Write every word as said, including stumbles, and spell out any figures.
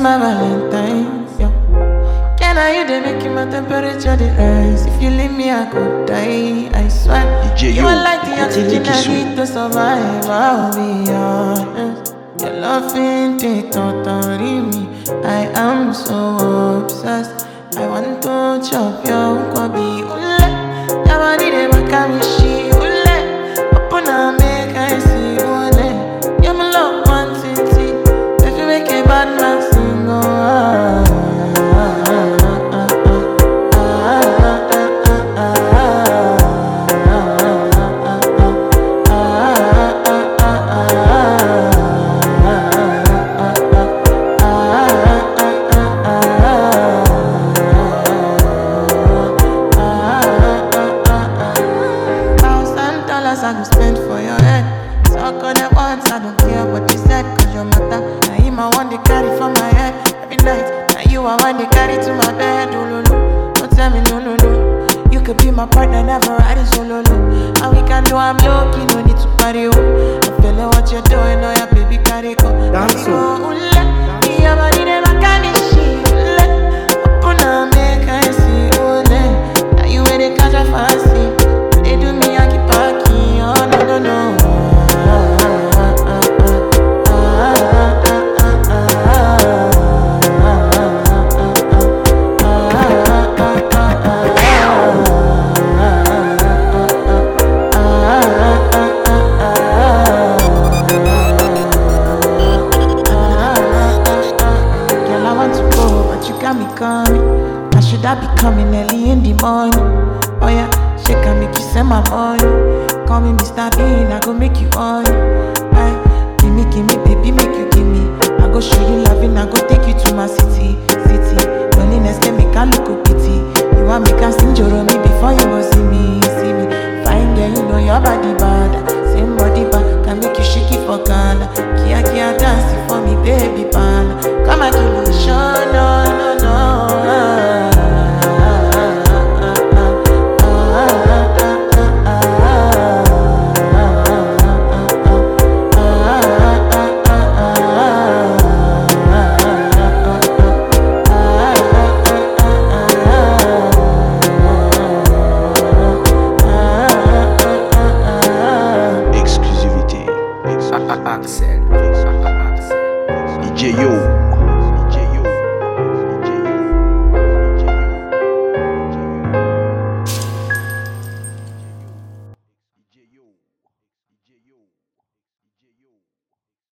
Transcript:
my Valentine, yo. Can I you they make my temperature the rise? If you leave me, I could die, I swear. D J You Yo, are like the oxygen I Kisu. need to survive, I'll be honest. Your loving take totally me. I am so obsessed. I want to chop your kwabi ule. Your body they make me she ule. Open up, make I see ule. You're my love one city. If you make a bad man sing, oh ah. I go spend for your head. Talk on it once, I don't care what they said. Cause your matter, now him I want to carry for my head. Every night, now you I want to carry to my bed. Oh, no, no, don't tell me no, no, no. You could be my partner, never ride it solo, no. And we can do, I'm lucky, no need to party, oh. I'm feeling what you're doing, oh yeah, baby, carry go. Dance, oh. Your body, they make me shit. Open up, make I see, oh, now you ain't the catch a fancy. They do me, I keep packing, oh, no, no, no. Girl, I want to go, but you got me coming. I should I be coming early in the morning? Oh yeah, shake and make you send my money. Call me Mister Bean, I go make you on. Aye, give me, give me, baby, make you give me. I go show you loving, I go take you to my city, city. Loneliness can make I look